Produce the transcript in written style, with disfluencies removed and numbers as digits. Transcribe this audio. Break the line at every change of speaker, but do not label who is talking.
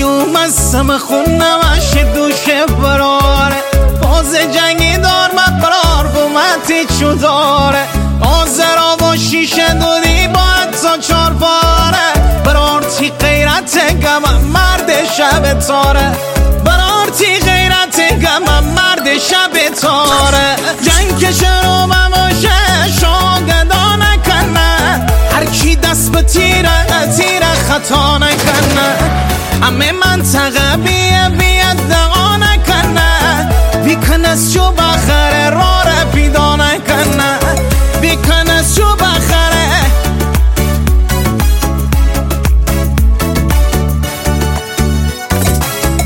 مستم خون نمشه دوشه براره باز جنگی دار مقرار بومتی چو داره آزرا و شیشه دودی باید تا چار باره برارتی غیرت گم مرد شب تاره برارتی غیرت گم مرد شب تاره جنگ کشه رو بماشه شاگدا نکنه هر کی دست به تیره خطا نکنه همه منطقه بیاد دعا نکنه بیکن از چوب آخر را پیدا نکنه